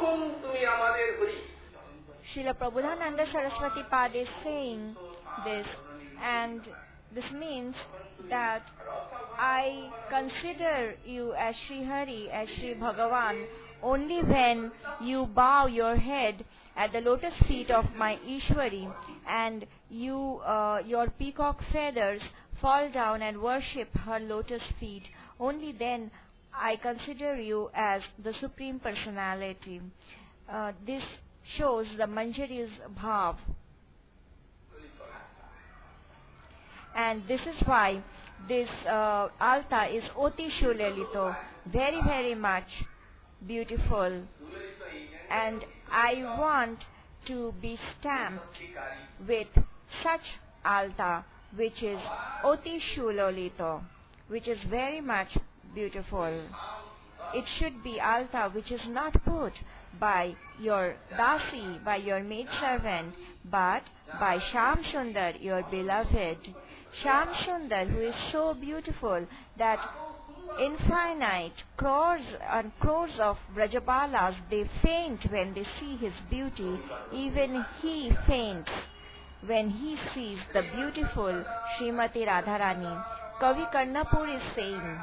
Srila Prabodhananda Saraswati Pad is saying this, and this means that I consider you as Sri Hari, as Sri Bhagavan, only when you bow your head at the lotus feet of my Ishwari and your peacock feathers fall down and worship her lotus feet. Only then I consider you as the Supreme Personality. This shows the Manjari's bhav. And this is why this altar is Oti Shulalito, very, very much beautiful. And I want to be stamped with such altar, which is Oti Shulalito, which is very much beautiful. It should be altar which is not put by your dasi, by your maidservant, but by Shyam Sundar, your beloved. Shyam Sundar, who is so beautiful that infinite crores and crores of Brajabalas, they faint when they see his beauty. Even he faints when he sees the beautiful Srimati Radharani. Kavi Karnapur is saying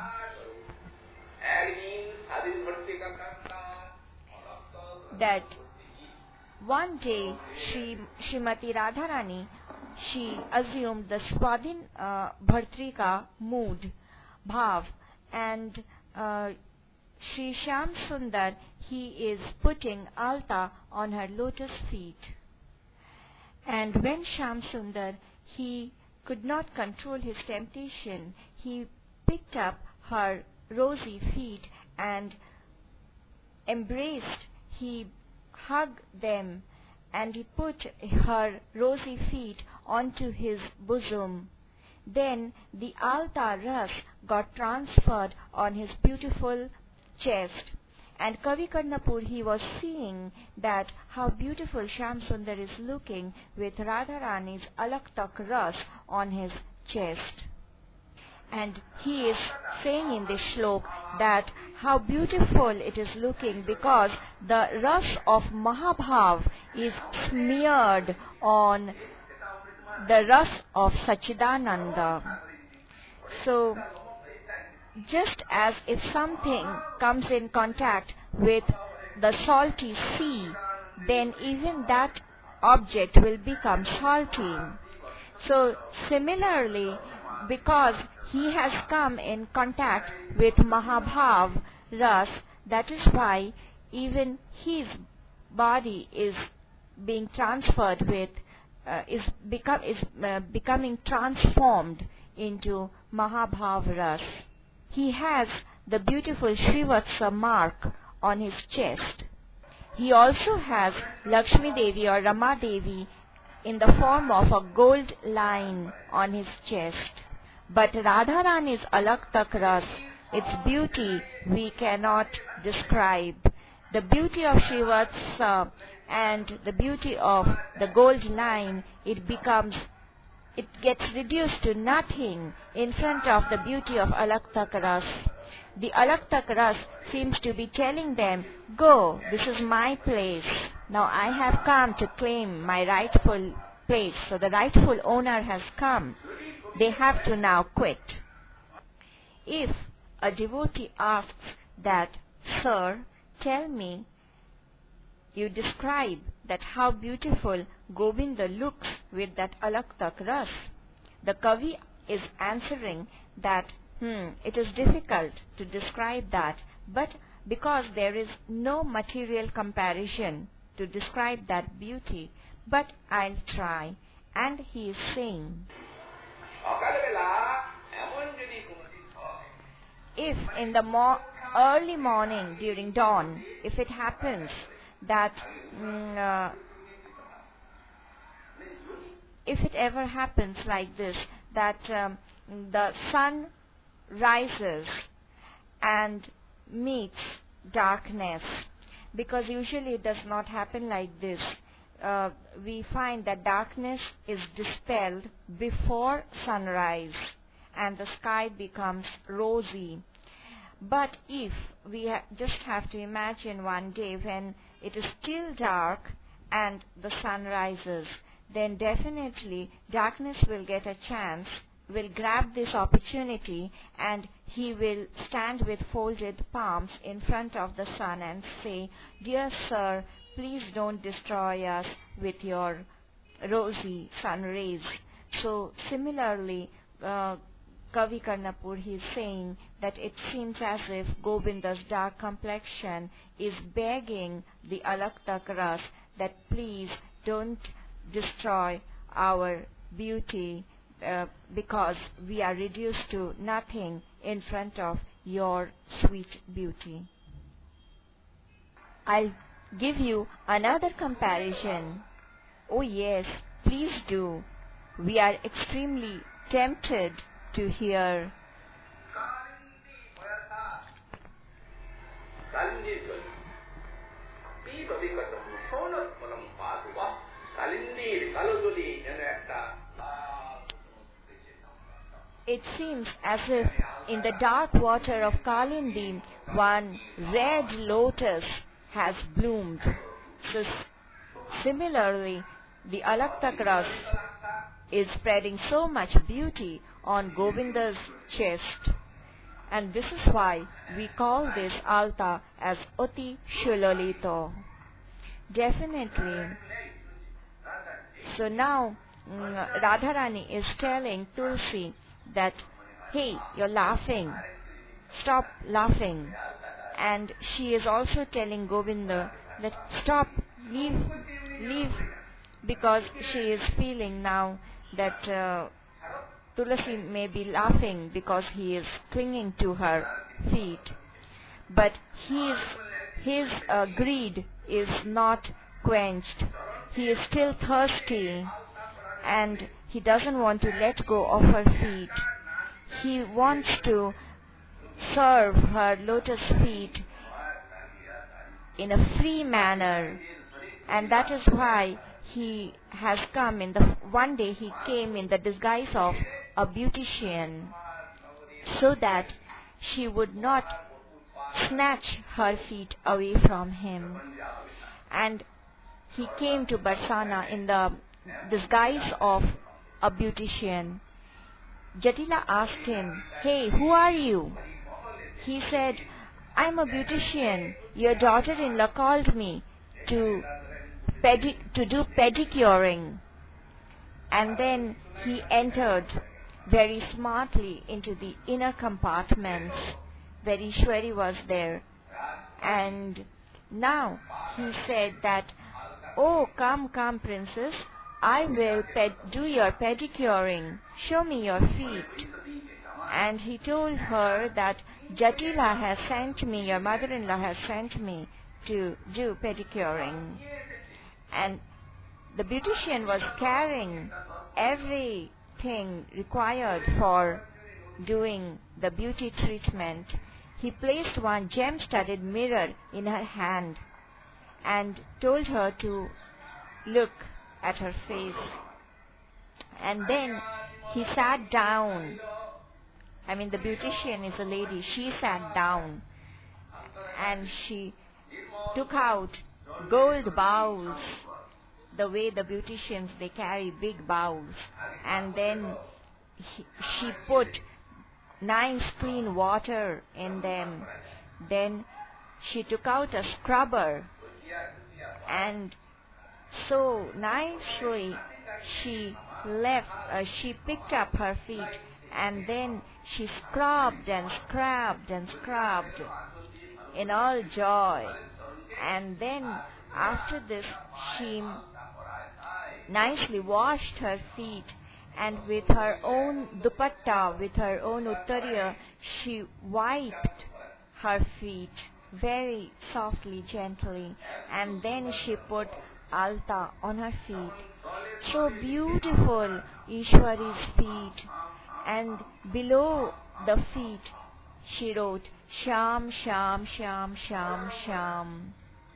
that one day Srimati Radharani, she assumed the Swadhin Bhartrika mood, bhav, and Sri Shyam Sundar, he is putting alta on her lotus feet. And when Shyam Sundar, he could not control his temptation, he picked up her rosy feet and embraced, he hugged them, and he put her rosy feet onto his bosom. Then the alta ras got transferred on his beautiful chest. And Kavi Karnapur, he was seeing that how beautiful Shyam Sundar is looking with Radharani's alak-tak ras on his chest. And he is saying in this shlok that how beautiful it is looking because the ras of Mahabhav is smeared on the ras of Sachidananda. So, just as if something comes in contact with the salty sea, then even that object will become salty. So, similarly, because he has come in contact with Mahabhav ras, that is why even his body is being transferred with, becoming transformed into Mahabhav ras. He has the beautiful Srivatsa mark on his chest. He also has Lakshmi Devi or Rama Devi in the form of a gold line on his chest. But Radharani's alak-tak ras, its beauty we cannot describe. The beauty of Srivatsa and the beauty of the gold line, it gets reduced to nothing in front of the beauty of alak-tak ras. The alak-tak ras seems to be telling them, go, this is my place. Now I have come to claim my rightful place. So the rightful owner has come. They have to now quit. If a devotee asks that, sir, tell me, you describe that how beautiful Govinda looks with that alak-tak ras. The Kavi is answering that, it is difficult to describe that, but because there is no material comparison to describe that beauty, but I'll try. And he is saying, if in the early morning during dawn, if it happens that if it ever happens like this, that the sun rises and meets darkness, because usually it does not happen like this. We find that darkness is dispelled before sunrise and the sky becomes rosy. But if we just have to imagine one day when it is still dark and the sun rises, then definitely darkness will get a chance, will grab this opportunity, and he will stand with folded palms in front of the sun and say, "Dear sir, please don't destroy us with your rosy sun rays." So similarly, Kavi Karnapur, he is saying that it seems as if Govinda's dark complexion is begging the Alak Tak Ras that please don't destroy our beauty because we are reduced to nothing in front of your sweet beauty. I'll give you another comparison. Oh yes, please do. We are extremely tempted to hear. It seems as if in the dark water of Kalindi, one red lotus has bloomed. So similarly, the Alak Tak Ras is spreading so much beauty on Govinda's chest. And this is why we call this altar as Oti Shulalito. Definitely. So now Radharani is telling Tulsi that, hey, you're laughing. Stop laughing. And she is also telling Govinda that stop, leave, because she is feeling now that Tulasi may be laughing because he is clinging to her feet. But his greed is not quenched. He is still thirsty and he doesn't want to let go of her feet. He wants to serve her lotus feet in a free manner, and that is why he has come one day he came in the disguise of a beautician, so that she would not snatch her feet away from him. And he came to Barsana in the disguise of a beautician. Jatila asked him, "Hey, who are you?" He said, "I'm a beautician. Your daughter-in-law called me to do pedicuring." And then he entered very smartly into the inner compartments where Ishwari was there. And now he said that, "Oh, come, princess, I will do your pedicuring. Show me your feet." And he told her that Jatila has sent me, your mother-in-law has sent me to do pedicuring. And the beautician was carrying everything required for doing the beauty treatment. He placed one gem-studded mirror in her hand and told her to look at her face. And then he sat down. I mean, the beautician is a lady. She sat down and she took out gold bowls, the way the beauticians, they carry big bowls. And then she put nice clean water in them. Then she took out a scrubber, and so nicely she picked up her feet, and then she scrubbed and scrubbed and scrubbed in all joy. And then after this she nicely washed her feet, and with her own dupatta, with her own uttariya, she wiped her feet very softly, gently, and then she put alta on her feet. So beautiful Ishwari's feet, and below the feet she wrote Sham, Sham, Sham, Sham, Sham.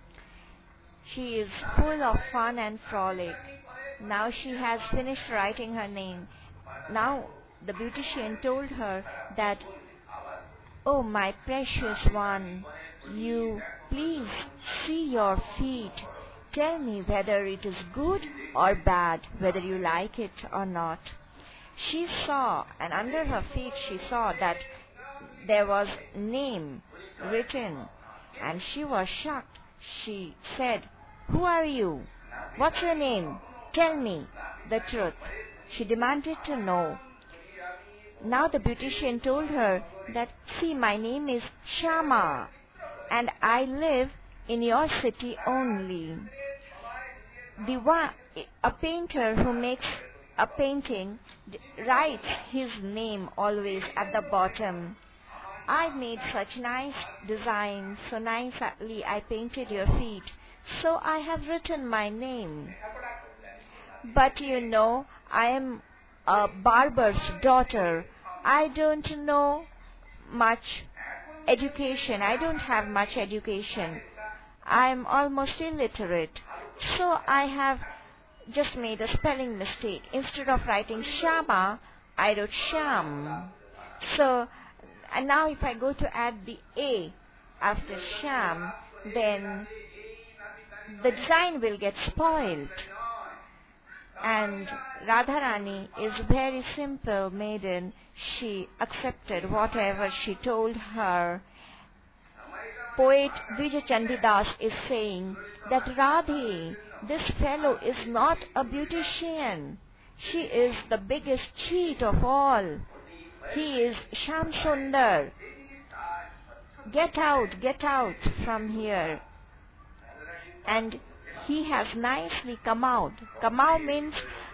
She is full of fun and frolic. Now she has finished writing her name. Now the beautician told her that, "Oh, my precious one, you please see your feet. Tell me whether it is good or bad, whether you like it or not. She saw, and under her feet she saw that there was name written, and she was shocked. She said, "Who are you? What's your name? Tell me the truth." She demanded to know. Now the beautician told her that, "See, my name is Shama, and I live in your city only." A painter who makes a painting writes his name always at the bottom. I made such nice designs, so nicely I painted your feet, so I have written my name. But you know, I am a barber's daughter. I don't know much education. I don't have much education. I am almost illiterate. So I have just made a spelling mistake. Instead of writing Shama, I wrote Sham. So, and now if I go to add the A after Sham, then the design will get spoiled. And Radharani is very simple maiden. She accepted whatever she told her. Poet Vijay Chandidas is saying that Radhe, this fellow is not a beautician. She is the biggest cheat of all. He is Sham Sundar. Get out from here. And he has nicely come out. Come out means,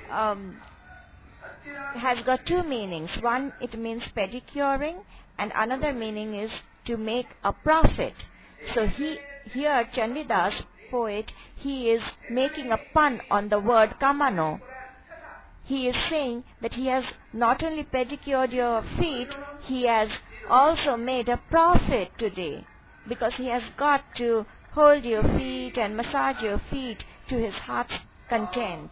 has got two meanings. One, it means pedicuring, and another meaning is to make a profit. So here Chandidas, poet, he is making a pun on the word kamano. He is saying that he has not only pedicured your feet, he has also made a profit today, because he has got to hold your feet and massage your feet to his heart's content.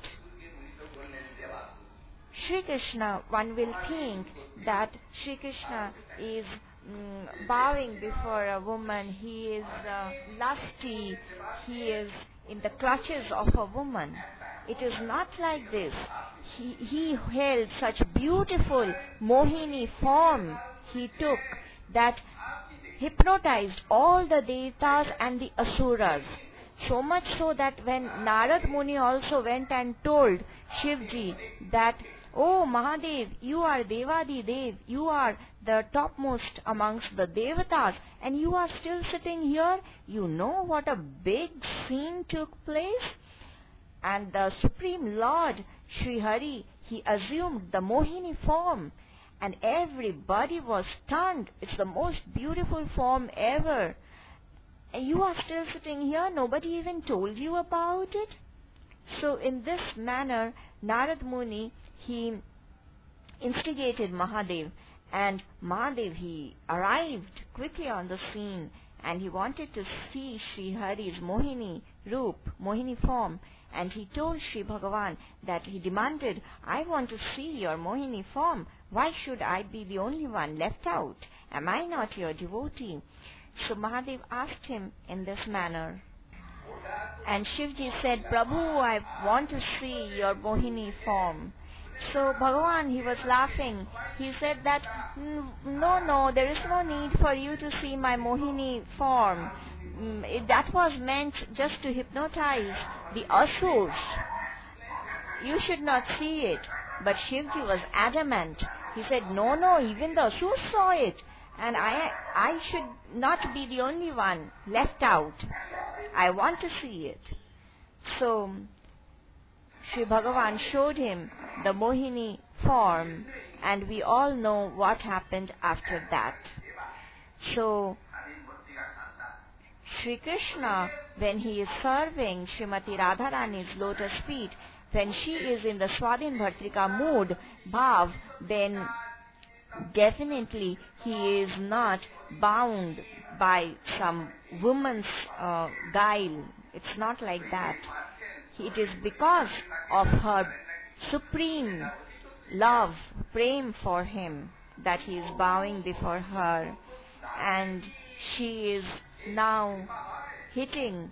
Sri Krishna, one will think that Sri Krishna is bowing before a woman. He is lusty. He is in the clutches of a woman. It is not like this. He held such beautiful Mohini form he took that hypnotized all the Devatas and the Asuras. So much so that when Narad Muni also went and told Shivji that, "Oh Mahadev, you are Devadi Dev, you are the topmost amongst the Devatas, and you are still sitting here. You know what a big scene took place?" And the Supreme Lord, Sri Hari, he assumed the Mohini form, and everybody was stunned. It's the most beautiful form ever. And you are still sitting here, nobody even told you about it? So in this manner, Narad Muni, he instigated Mahadev, and Mahadev, he arrived quickly on the scene, and he wanted to see Sri Hari's Mohini Roop, Mohini form, and he told Sri Bhagavan that he demanded, "I want to see your Mohini form. Why should I be the only one left out? Am I not your devotee?" So Mahadev asked him in this manner. And Shivji said, "Prabhu, I want to see your Mohini form." So Bhagavan, he was laughing. He said that, no, there is no need for you to see my Mohini form. That was meant just to hypnotize the Asurs. You should not see it. But Shivji was adamant. He said, no, even the Asurs saw it. And I should not be the only one left out. I want to see it. So Sri Bhagavan showed him the Mohini form, and we all know what happened after that. So Sri Krishna, when he is serving Srimati Radharani's lotus feet, when she is in the Swadhin Bhartrika mood, bhav, then definitely he is not bound by some woman's guile. It's not like that. It is because of her supreme love, prem for him, that he is bowing before her. And she is now hitting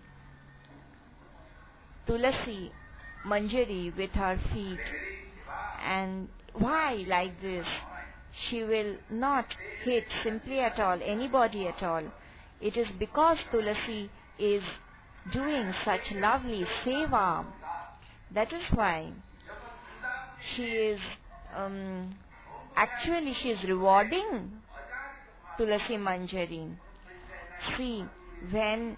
Tulasi Manjari with her feet. And why like this? She will not hit simply at all, anybody at all. It is because Tulasi is doing such lovely seva. That is why she is actually she is rewarding Tulasi Manjari. See, when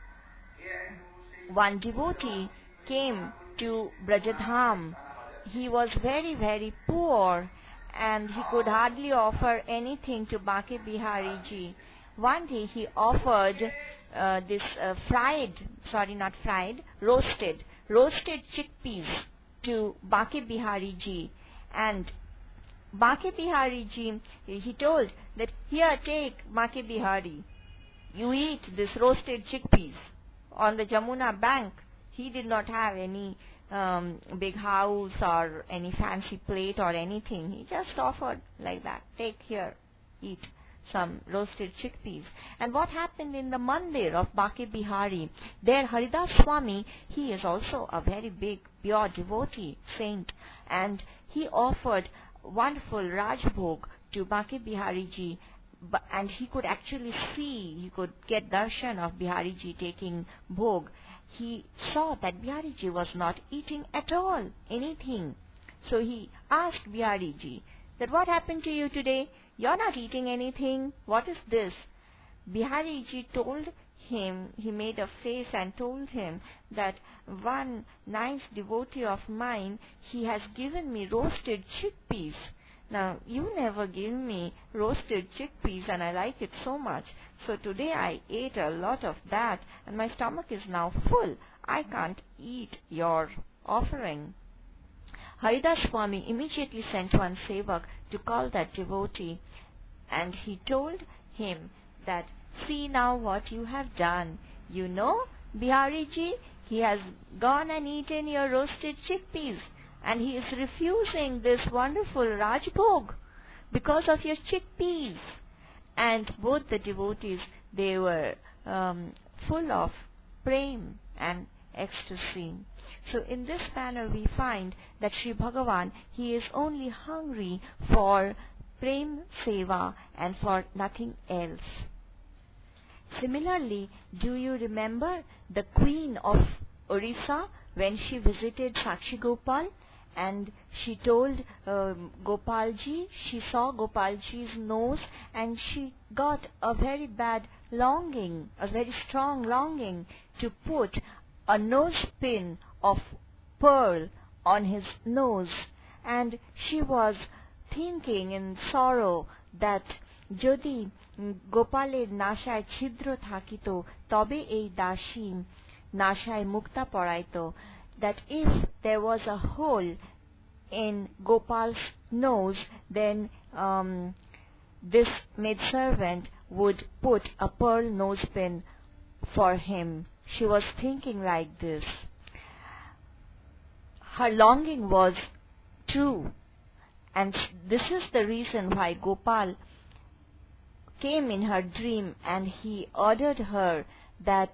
one devotee came to Brajadham, he was very, very poor and he could hardly offer anything to Baki Bihari ji. One day he offered roasted chickpeas to Baki Bihari ji. And Baki Bihari ji, he told that, here, take Baki Bihari. You eat this roasted chickpeas. On the Jamuna bank, he did not have any big house or any fancy plate or anything. He just offered like that. Take here, eat some roasted chickpeas. And what happened in the mandir of Baki Bihari? There Haridas Swami, he is also a very big, pure devotee, saint. And he offered wonderful Rajbhog to Baki Bihari ji. And he could actually see, he could get darshan of Bihari ji taking bhog. He saw that Bihari ji was not eating at all anything. So he asked Bihari ji that, what happened to you today? You're not eating anything. What is this? Bihari ji told him, he made a face and told him that one nice devotee of mine, he has given me roasted chickpeas. Now, you never gave me roasted chickpeas and I like it so much. So today I ate a lot of that and my stomach is now full. I can't eat your offering. Haridas Swami immediately sent one sevak to call that devotee, and he told him that, see now what you have done. You know, Bihari ji, he has gone and eaten your roasted chickpeas. And he is refusing this wonderful Rajbhog because of your chickpeas. And both the devotees, they were full of prem and ecstasy. So in this manner we find that Sri Bhagavan, he is only hungry for prem seva and for nothing else. Similarly, do you remember the queen of Orissa when she visited Sakshi Gopal? And she told Gopalji, she saw Gopalji's nose and she got a very bad longing, a very strong longing to put a nose pin of pearl on his nose. And she was thinking in sorrow that Jodi Gopaler Nashaয় ছিদ্র থাকিত তবে এই দাসী Nashaয় মুক্তা পড়াইত, that if there was a hole in Gopal's nose, then this maidservant would put a pearl nose pin for him. She was thinking like this. Her longing was true, and this is the reason why Gopal came in her dream and he ordered her that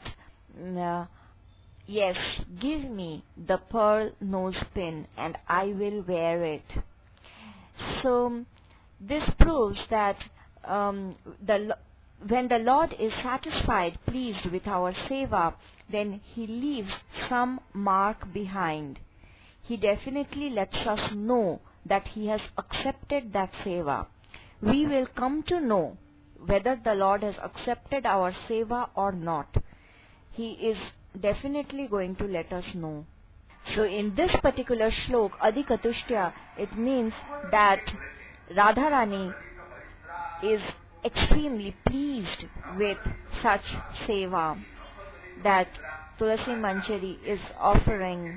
yes, give me the pearl nose pin and I will wear it. So this proves that when the Lord is satisfied, pleased with our seva, then He leaves some mark behind. He definitely lets us know that He has accepted that seva. We will come to know whether the Lord has accepted our seva or not. He is definitely going to let us know. So in this particular shlok, Adhikatushya, it means that Radharani is extremely pleased with such seva that Tulasi Manjari is offering.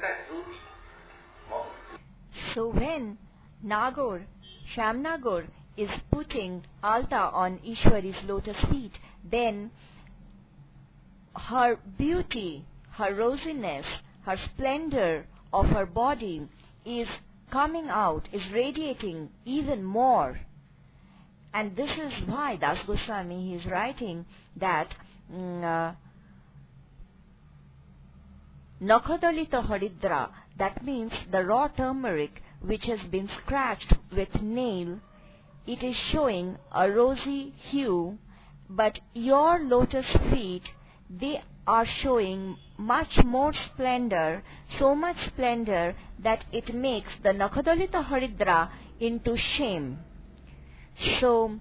So when Nagor, Shamnagor is putting alta on Ishwari's lotus feet, then her beauty, her rosiness, her splendor of her body is coming out, is radiating even more. And this is why Das Goswami is writing that Nakhadalita Haridra, that means the raw turmeric which has been scratched with nail, it is showing a rosy hue, but your lotus feet, they are showing much more splendor, so much splendor that it makes the Nakhadalita Haridra into shame. So,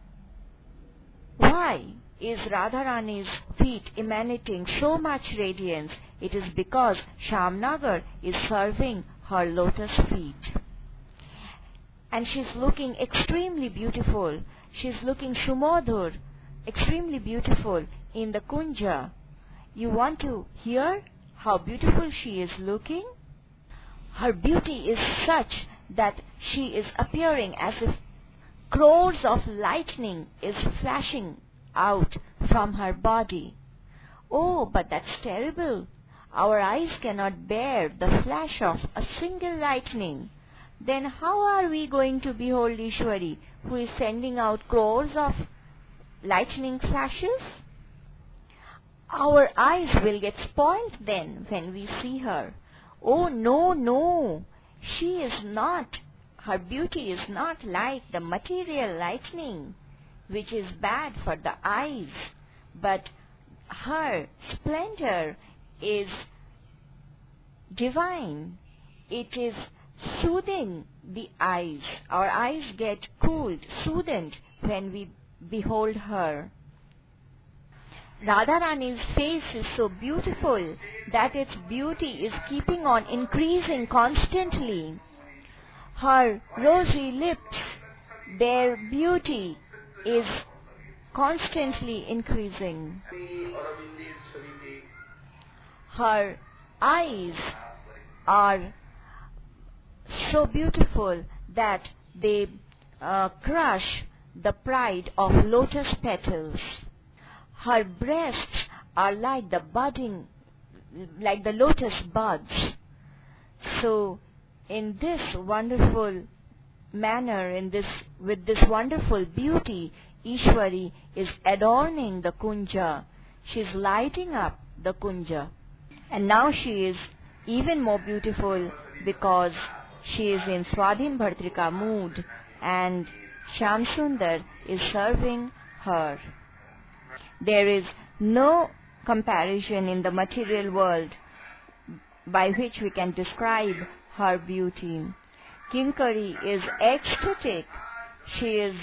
why is Radharani's feet emanating so much radiance? It is because Shamnagar is serving her lotus feet. And she's looking extremely beautiful. She's looking Sumodhur, extremely beautiful in the Kunja. You want to hear how beautiful she is looking? Her beauty is such that she is appearing as if crores of lightning is flashing out from her body. Oh, but that's terrible. Our eyes cannot bear the flash of a single lightning. Then how are we going to behold Ishwari, who is sending out crores of lightning flashes? Our eyes will get spoiled then when we see her. Oh, no, no. She is not. Her beauty is not like the material lightning, which is bad for the eyes. But her splendor is divine. It is soothing the eyes. Our eyes get cooled, soothed when we behold her. Radharani's face is so beautiful that its beauty is keeping on increasing constantly. Her rosy lips, their beauty is constantly increasing. Her eyes are so beautiful that they crush the pride of lotus petals. Her breasts are like the budding, like the lotus buds. So, in this wonderful manner, with this wonderful beauty, Ishwari is adorning the Kunja. She is lighting up the Kunja. And now she is even more beautiful because she is in Swadhin Bhartrika mood and Shamsundar is serving her. There is no comparison in the material world by which we can describe her beauty. Kinkari is ecstatic. She is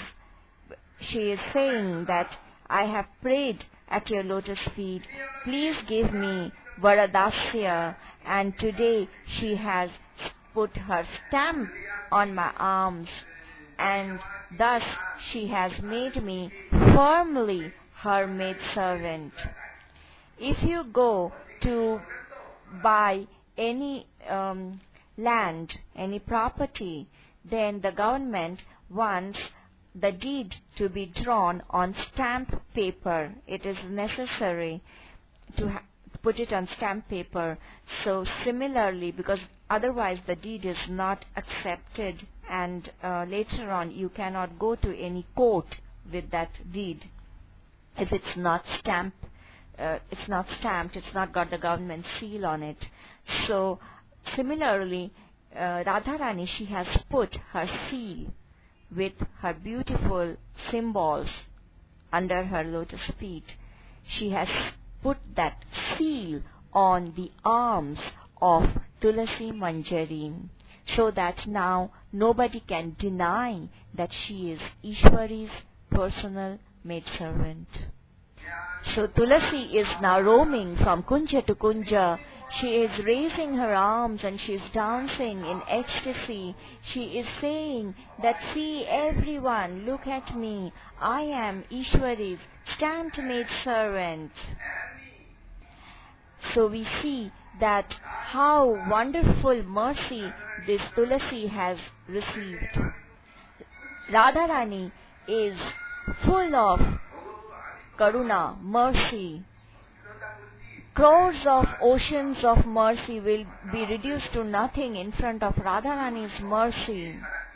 saying that I have prayed at your lotus feet. Please give me Varadasya. And today she has put her stamp on my arms. And thus she has made me firmly her maidservant. If you go to buy any land, any property, then the government wants the deed to be drawn on stamp paper. It is necessary to put it on stamp paper. So similarly, because otherwise the deed is not accepted, and later on you cannot go to any court with that deed if it's not stamped. It's not got the government seal on it. So similarly, Radharani, she has put her seal with her beautiful symbols under her lotus feet. She has put that seal on the arms of Tulasi Manjari, so that now nobody can deny that she is Ishwari's personal maidservant. So Tulasi is now roaming from Kunja to Kunja. She is raising her arms and she is dancing in ecstasy. She is saying that, see everyone, look at me. I am Ishwari's stamped maidservant. So we see that how wonderful mercy this Tulasi has received. Radharani is full of karuna, mercy. Crores of oceans of mercy will be reduced to nothing in front of Radharani's mercy.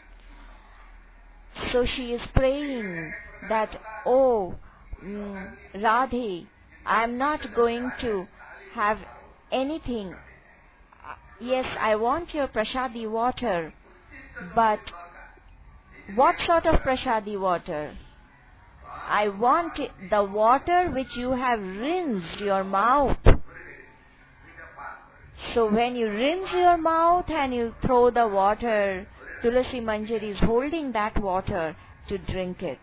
So she is praying that, oh, Radhe, I am not going to have anything. Yes, I want your prasadi water, but what sort of prasadi water? I want the water which you have rinsed your mouth. So when you rinse your mouth and you throw the water, Tulasi Manjari is holding that water to drink it.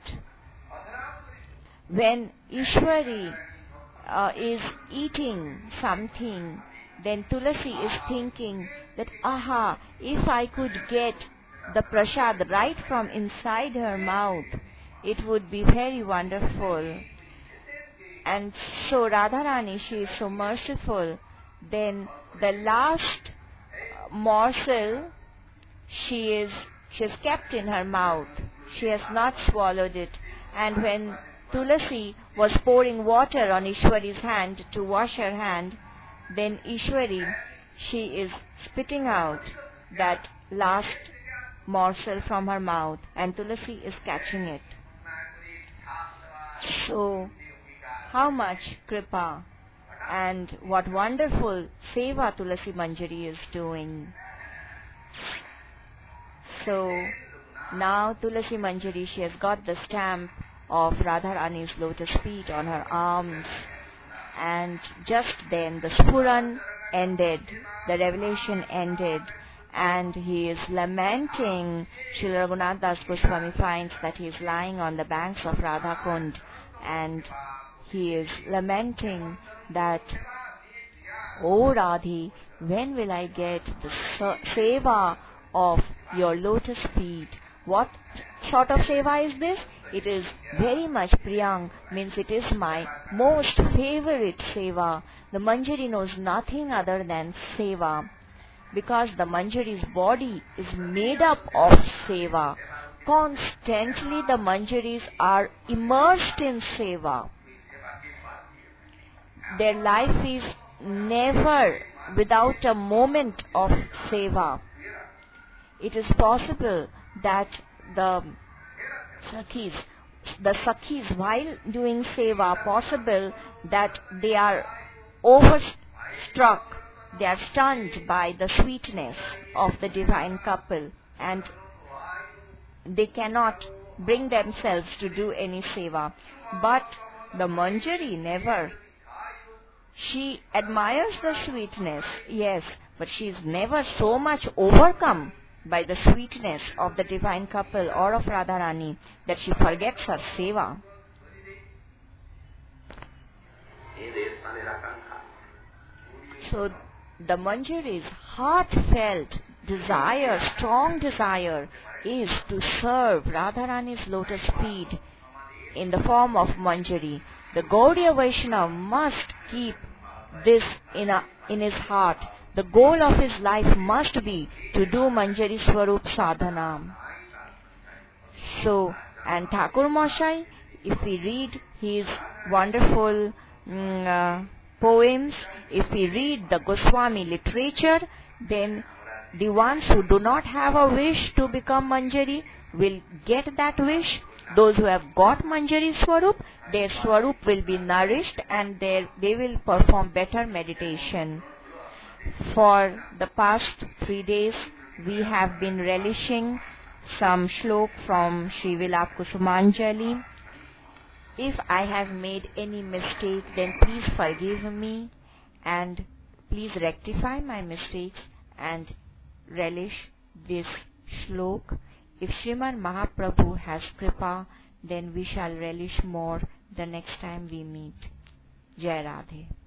When Ishwari is eating something, then Tulasi is thinking that, aha, if I could get the prasad right from inside her mouth, it would be very wonderful. And so Radharani, she is so merciful. Then the last morsel she has kept in her mouth. She has not swallowed it. And when Tulasi was pouring water on Ishwari's hand to wash her hand, then Ishwari, she is spitting out that last morsel from her mouth, and Tulasi is catching it. So, how much kripa and what wonderful seva Tulasi Manjari is doing. So, now Tulasi Manjari, she has got the stamp of Radharani's lotus feet on her arms, and just then the Spuran ended, the revelation ended, and he is lamenting. Srila Raghunath Das Goswami finds that he is lying on the banks of Radha Kund, and he is lamenting that, O Radhi, when will I get the seva of your lotus feet? What sort of seva is this? It is very much priyang, means it is my most favorite seva. The Manjari knows nothing other than seva, because the Manjari's body is made up of seva. Constantly the Manjaris are immersed in seva. Their life is never without a moment of seva. It is possible that the Sakhis, while doing seva, possible that they are overstruck, they are stunned by the sweetness of the divine couple, and they cannot bring themselves to do any seva. But the Manjari never. She admires the sweetness, yes, but she is never so much overcome by the sweetness of the divine couple or of Radharani that she forgets her seva. So the Manjari's heartfelt desire, strong desire, is to serve Radharani's lotus feet in the form of Manjari. The Gaudiya Vaishnava must keep this in his heart. The goal of his life must be to do Manjari Swarup Sadhana. So, and Thakur Mashai, if we read his wonderful poems, if we read the Goswami literature, then the ones who do not have a wish to become Manjari will get that wish. Those who have got Manjari Swarup, their Swarup will be nourished and they will perform better meditation. For the past 3 days, we have been relishing some shlok from Sri Vilap Kusumanjali. If I have made any mistake, then please forgive me and please rectify my mistakes and relish this shlok. If Sriman Mahaprabhu has kripa, then we shall relish more the next time we meet. Jai Radhe.